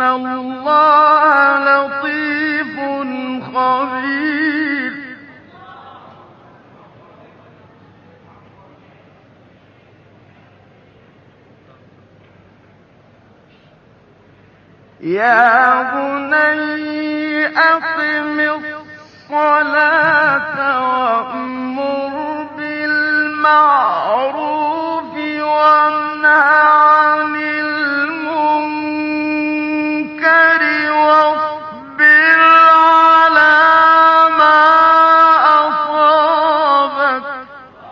اللَّهَ لَطِيفٌ خَبِيرٌ يَا بُنَيَّ أَقِمِ الصَّلَاةَ وَأْمُرْ بِالْمَعْرُوفِ وَانْهَ عَنِ الْمُنكَرِ وَاصْبِرْ عَلَىٰ مَا أَصَابَكَ ۖ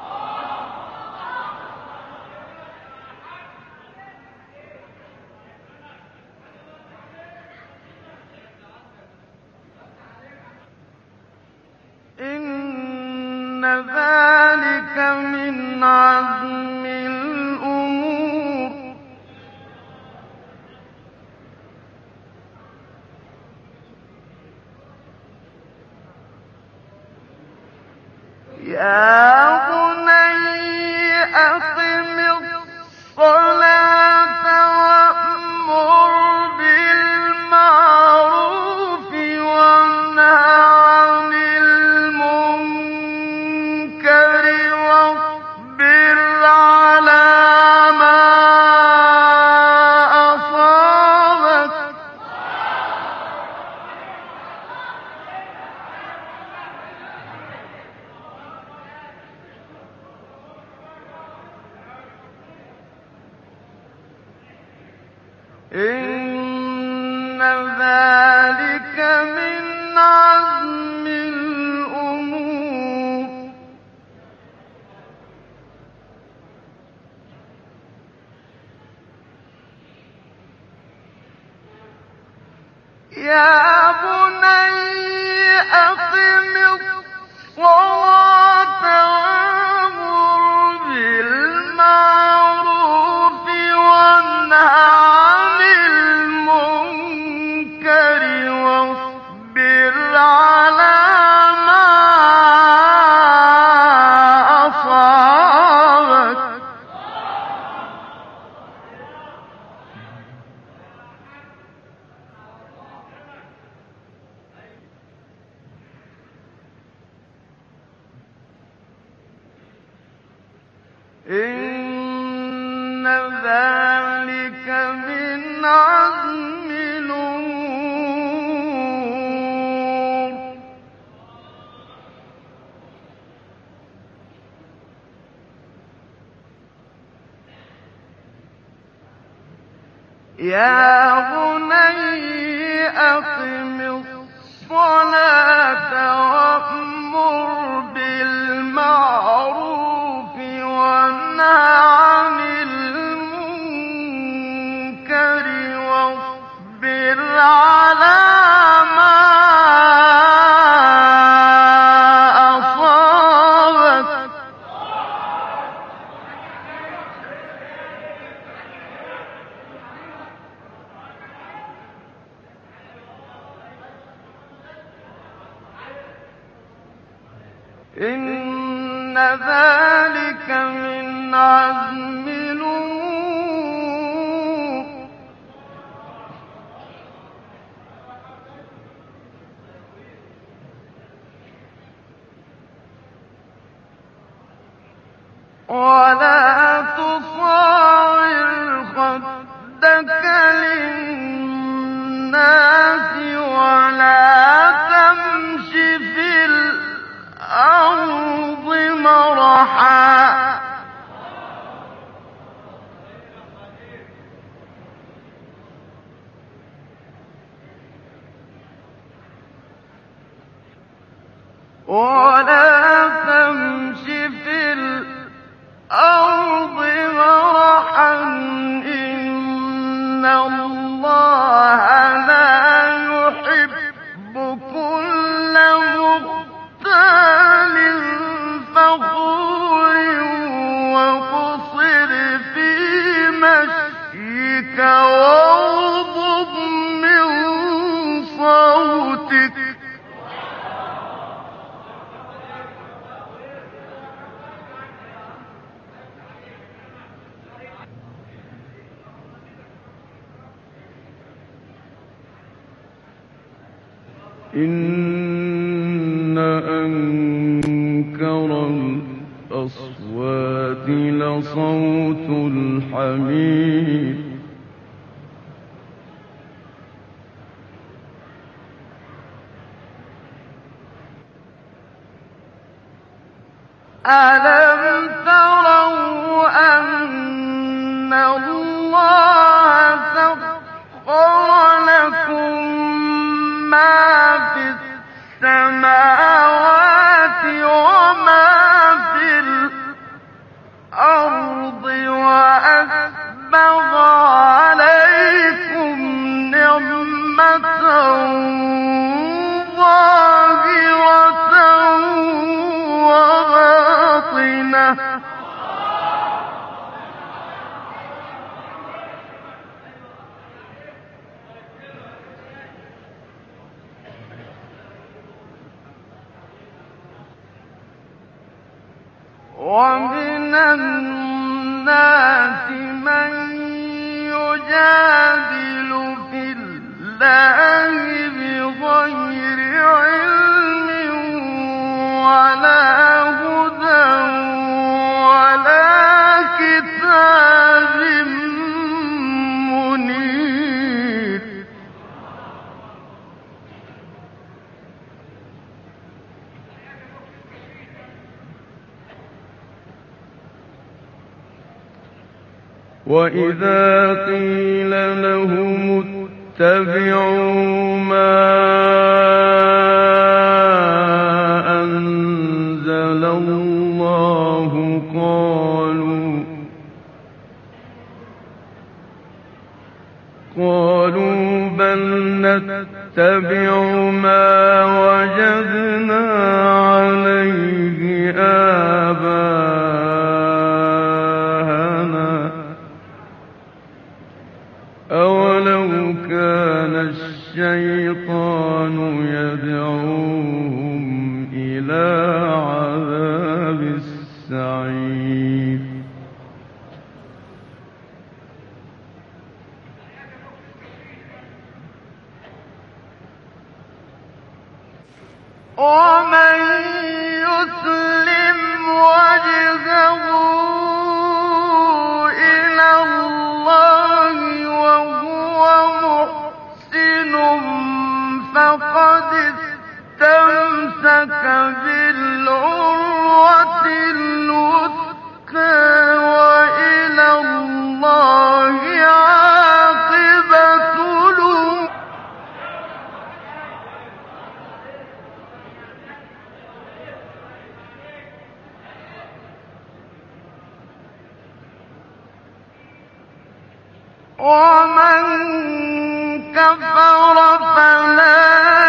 إِنَّ ذَٰلِكَ مِنْ عَزْمِ الْأُمُورِ يَا بُنَيَّ أَقِمِ الصَّلَاةَ وَأْمُرْ بِالْمَعْرُوفِ وَانْهَ عَنِ الْمُنكَرِ وَاصْبِرْ عَلَىٰ مَا أَصَابَكَ ۖ إِنَّ ذَٰلِكَ مِنْ عَزْمِ الْأُمُورِ يَا بُنَيَّ أَقِمِ الصَّلَاةَ وَأْمُرْ بِالْمَعْرُوفِ وَانْهَ عَنِ الْمُنكَرِ وَاصْبِرْ عَلَىٰ مَا أَصَابَكَ ۖ إِنَّ ذَٰلِكَ مِنْ عَزْمِ الْأُمُورِ يَا بُنَيَّ أَقِمِ الصَّلَاةَ وَأْمُرْ بِالْمَعْرُوفِ وَانْهَ عَنِ الْمُنكَرِ وَاصْبِرْ عَلَىٰ مَا أَصَابَكَ ۖ إِنَّ ذَٰلِكَ مِنْ عَزْمِ الْأُمُورِ وَلَا تُصَعِّرْ خَدَّكَ لِلنَّاسِ وَلَا تَمْشِ فِي الْأَرْضِ مَرَحًا ۖ إِنَّ اللَّهَ لَا يُحِبُّ كُلَّ مُخْتَالٍ فَخُورٍ وَاقْصِدْ فِي مَشْيِكَ وَاغْضُضْ مِن صَوْتِكَ ۚ إن أنكر الأصوات لصوت الحمير ألم تروا أن الله سخر لكم ما في السماوات وما في الأرض وأسبغ عليكم نعمة ظاهرة وباطنة ومن الناس من يجادل في الله بغير علم ولا هدى ولا كتاب منير وإذا قيل لهم اتبعوا ما أنزل الله قالوا بل نتبع ما وجدنا عليه آباءنا أولو كان الشيطان يدعوهم إلى عذاب السعير ومن يسلم وجهه إلى الله وهو محسن فقد استمسك بالعروة الوثقى وإلى الله عاقبة الأمور ومن كفر فلا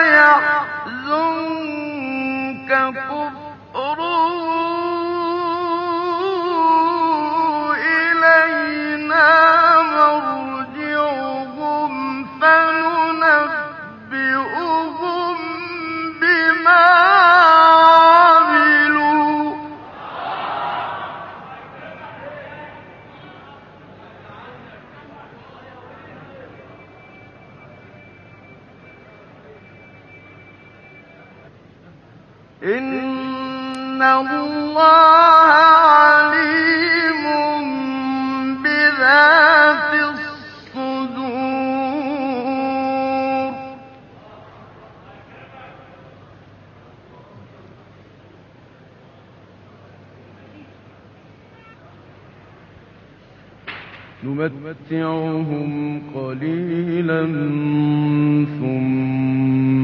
يحزنك كفره إلينا مرجعهم فننبئهم بما عملوا إن الله عليم بذات الصدور نمتعهم قليلا ثم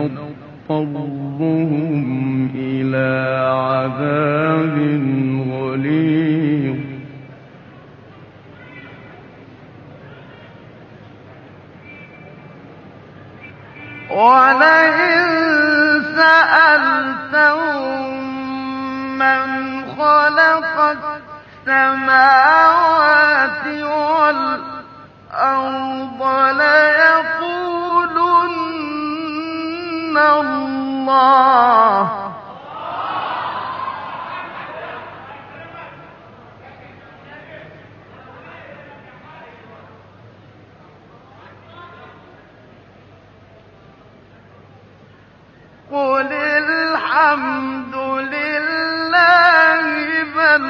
نضطرهم إلى عذاب غليظ ولئن سألتهم من خلق السماوات والأرض ليقولن الله الحمد لله بل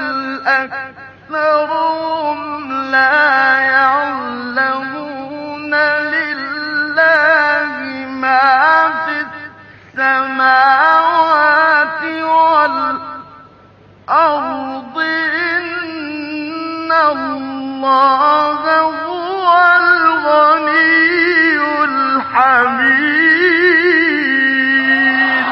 أكثرهم لا يعلمون لله ما في السماوات والأرض إن الله هو الغني الحميد.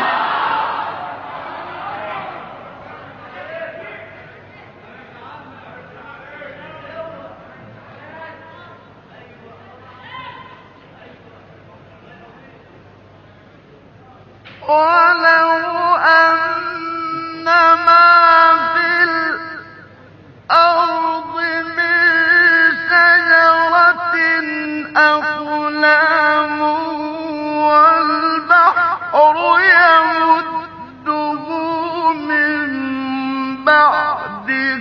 ولو أن ما في الأرض من شجرة أقلام والبحر يمده من بعده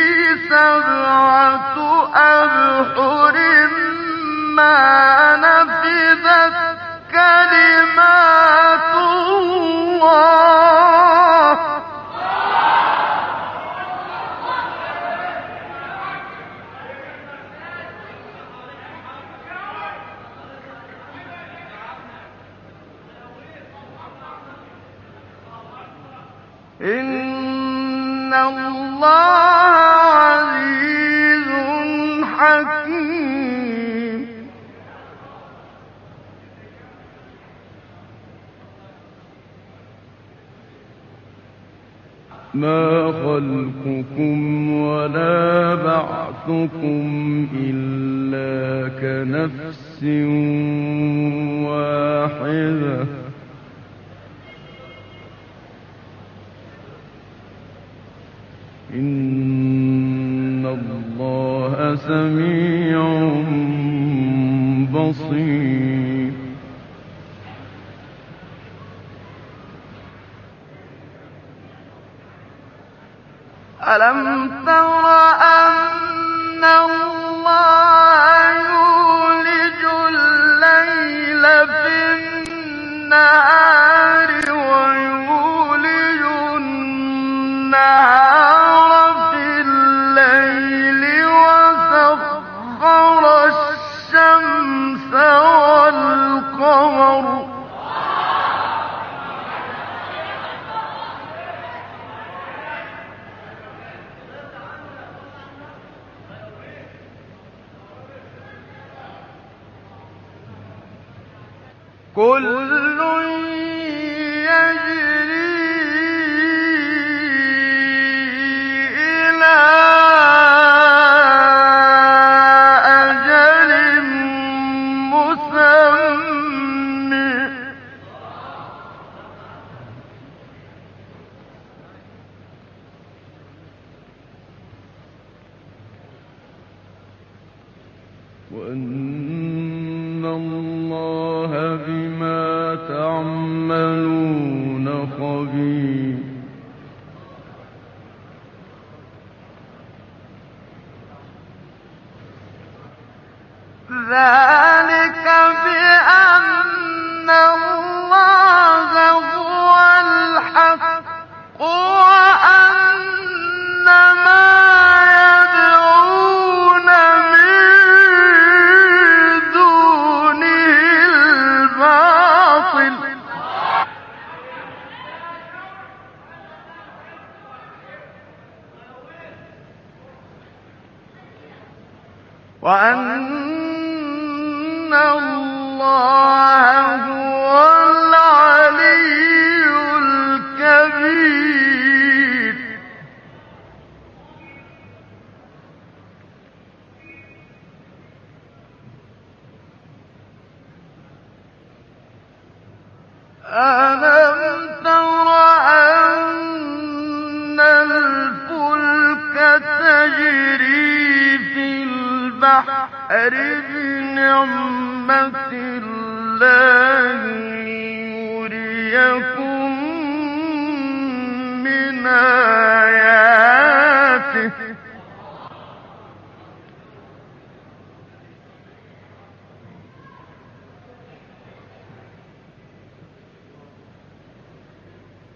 7 أبحر ما نفذت كلمات الله. إن الله عزيز حكيم. ما خلقكم ولا بعثكم إلا كنفس واحدة إن الله سميع بصير. ألم تر أن الله يولج الليل في النهار ويولج النهار في الليل وسخر الشمس والقمر كل يجري إلى أجل مسمى وأن الله بما تعملون خبير. ذلك بأن الله هو الحق وأن ما يدعون من دونه الباطل وأن الله هو العلي الكبير. ألم تر أن الفلك تجري في البحر بنعمة الله ليريكم من آياته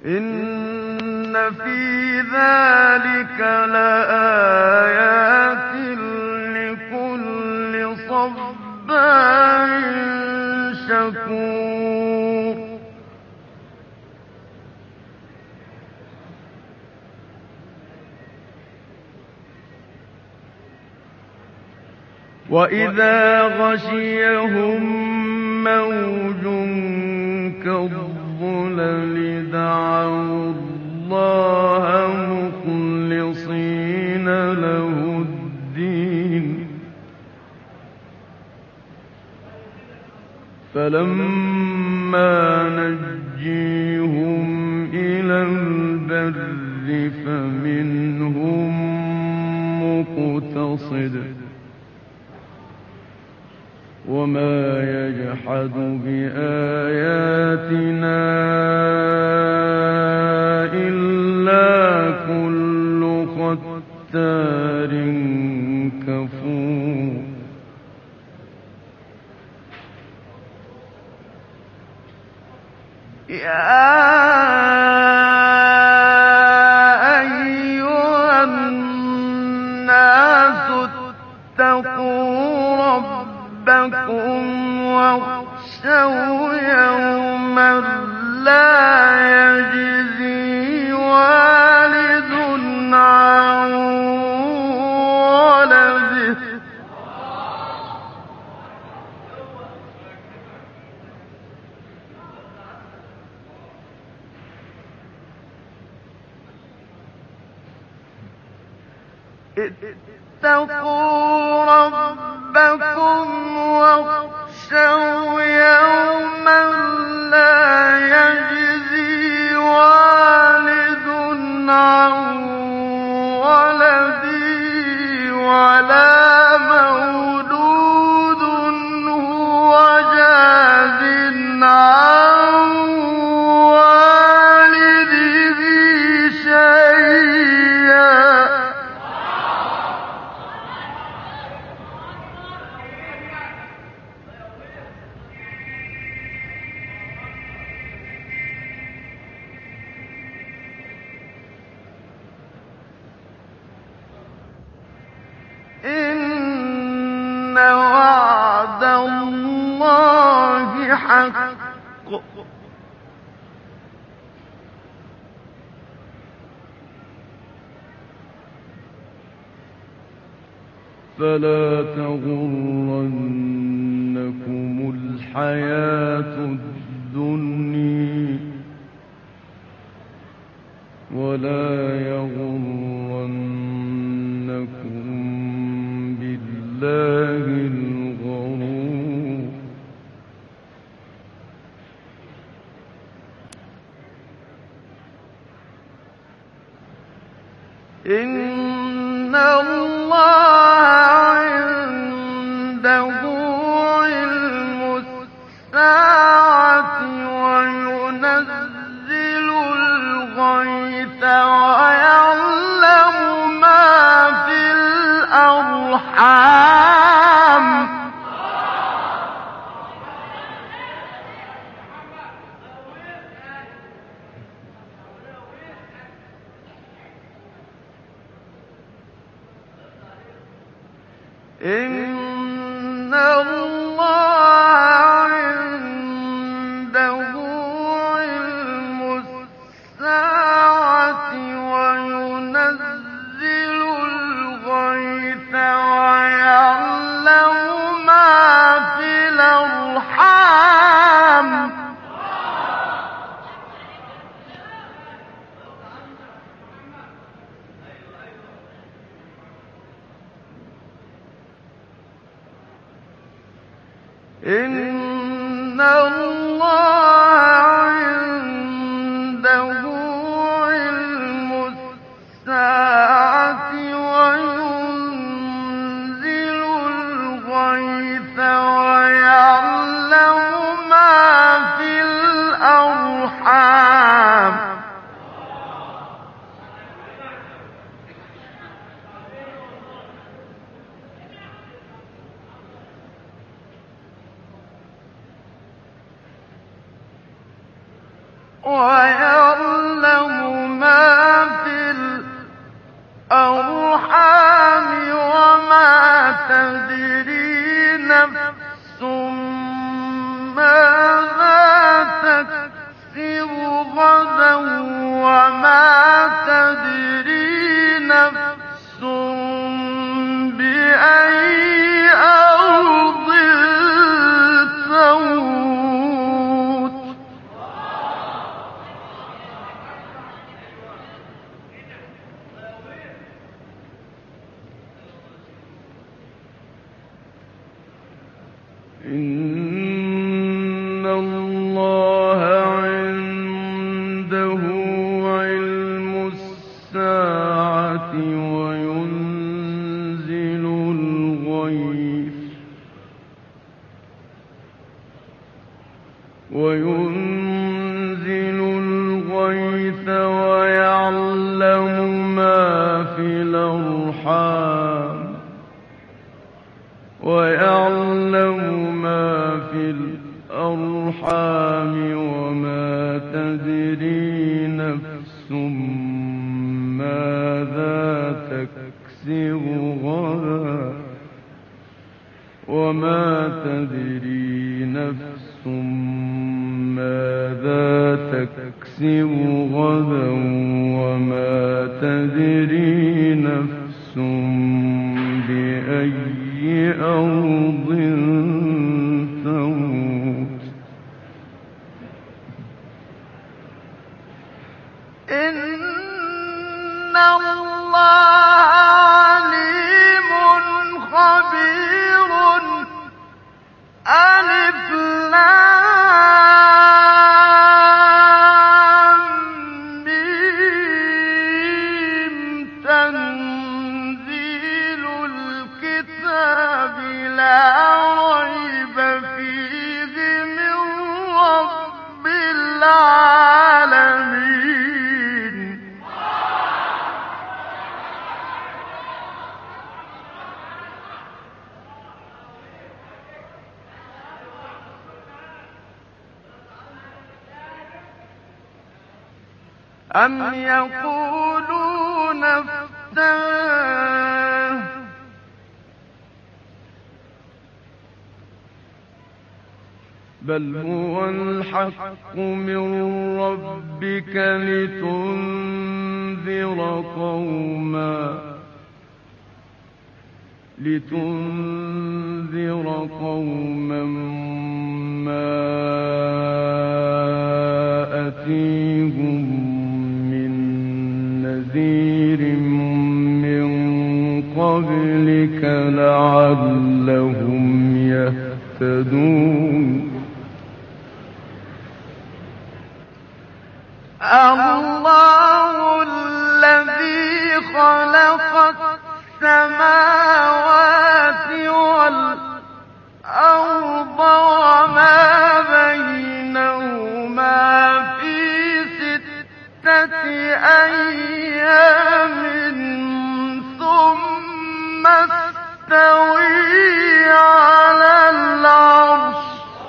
إن في ذلك لآيات لكل صبار شكور وإذا غشيهم موج كالظلل دعوا الله مخلصين له الدين فلما نجيهم إلى البر فمنهم مقتصد وما يجحد بآياتنا إلا كل ختار كفور يا أيها الناس اتقوا ربكم واخشوا يوما لا يجزي والد عن ولده اتقوا ربكم واخشوا يوما لا يجزي والد عن ولده ولا مولود هو جاز عن والده شيئا إن وعد الله حق فلا تغرنكم الحياة الدنيا ولا يغرنكم بالله الغرور إن الله عنده علم الساعة وينزل الغيث ويعلم ما في الأرحام إن الله عنده علم الساعة وينزل الغيث ويعلم ما في الأرحام إن الله عنده علم الساعة وينزل الغيث ويعلم ما في الأرحام ويعلم الأرحام وما تدري نفس ماذا تكسب غدا وما تدري نفس بأي أرض تموت. إن الله عنده علم الساعة وينزل الغيث ويعلم ما في الأرحام وما تدري نفس ماذا تكسب غدا وما تدري نفس ماذا تكسب غدا وما تدري نفس بأي أرض تموت. إن الله عليم خبير. ألف لام ميم. تنزيل الكتاب لا ريب فيه من رب العالمين. أم يقولون افتراه بل هو الحق من ربك لتنذر قوما ما أتيهم من نذير من قبلك لعلهم يهتدون. الله الذي خلق السماوات والأرض وما بينهما في 6 أيام ثم استوى على العرش.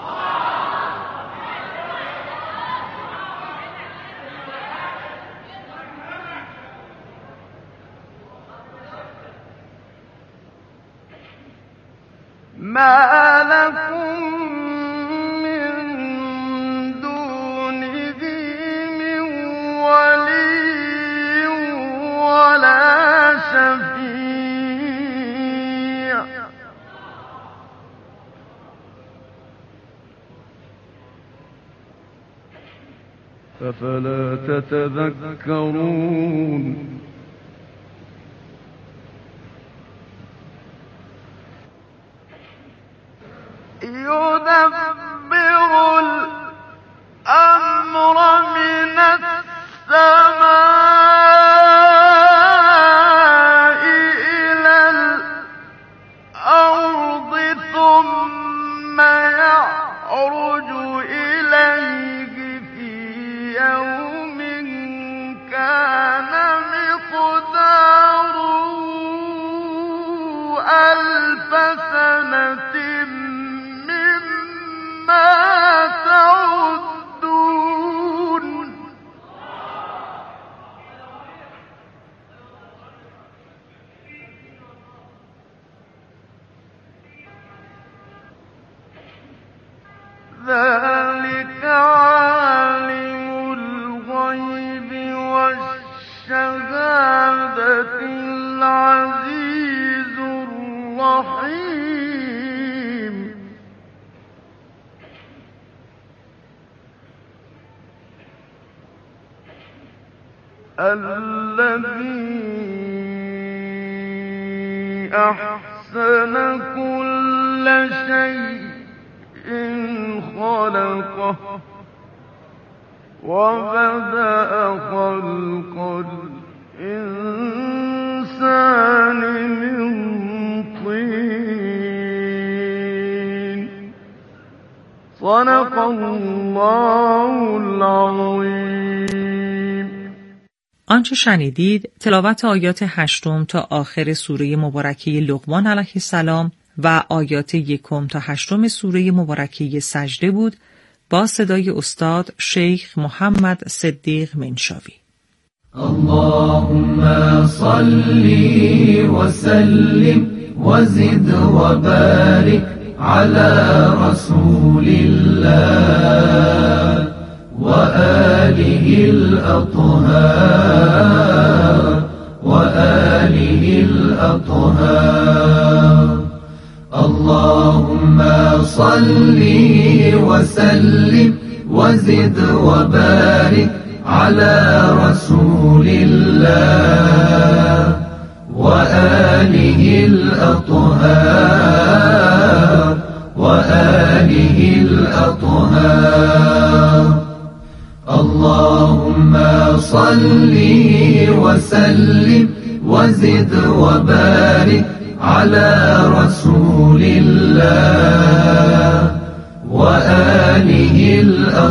ما لكم من دونه من ولي ولا شفيع. أفلا تتذكرون. يدبر الأمر من السماء إلى الأرض ثم يعرج إليه في يوم كان مقداره 1000 سنة مما تعدون. ذلك عالم الغيب والشهادة العزيز الرحيم الذي أحسن كل شيء خلقه وبدأ خلق الإنسان من طين صدق الله العظيم. آنچه شنیدید تلاوت آیات 8 تا آخر سوره مبارکه لقمان علیه السلام و آیات 1 تا 8 سوره مبارکه سجده بود با صدای استاد شیخ محمد صدیق منشاوی. اللهم صل وسلم وزد وبارك على رسول الله وآله الأطهار وآله الأطهار. اللهم صل وسلم وزد وبارك على رسول الله وآله الأطهار وآله الأطهار. اللهم صل وسلم وزد وبارك على رسول الله وآله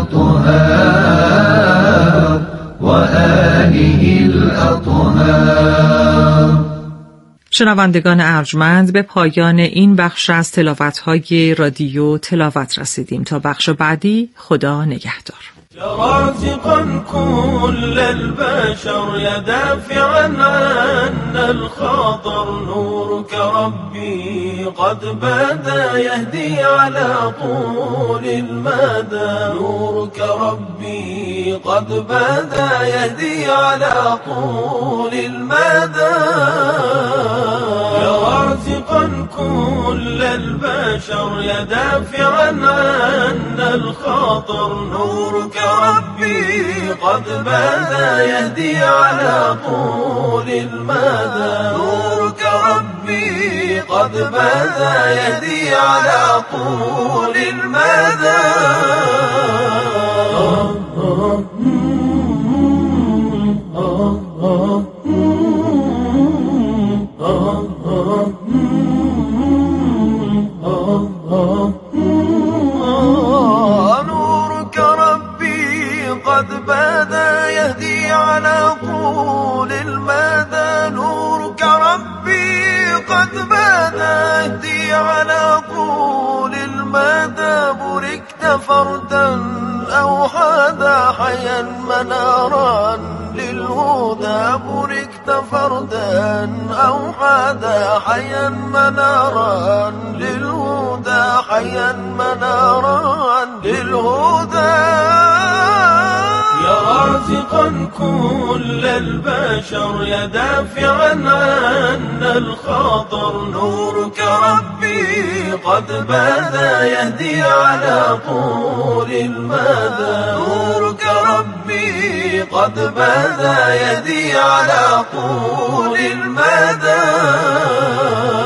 الأطهار وآله الأطهار. شنوندگان ارجمند، به پایان این بخش از تلاوت‌های رادیو تلاوت رسیدیم. تا بخش بعدی، خدا نگهدار. رازقا كل البشر يا دافعا عنا الخطر نورك ربي قد بدا يهدي على طول المدى نورك ربي قد بدا يهدي على طول المدى يا رازقا كل البشر يا دافعا عنا الخطر نورك ربي قد بدا يهدي على طول المدى نورك ربي قد بدا يهدي على طول المدى. قد بدا يهدي على طول المدى نورك ربي قد بدا يهدي على طول المدى بركت فردا أو حدا حيا منارا للهدى بركت فردا أو حدا حيا منارا للهدى حيا منارا للهدى يا رازقا كل البشر يا دافعا عنا الخطر نورك ربي قد بدا يهدي على طول المدى نورك ربي قد بدا يهدي على طول المدى.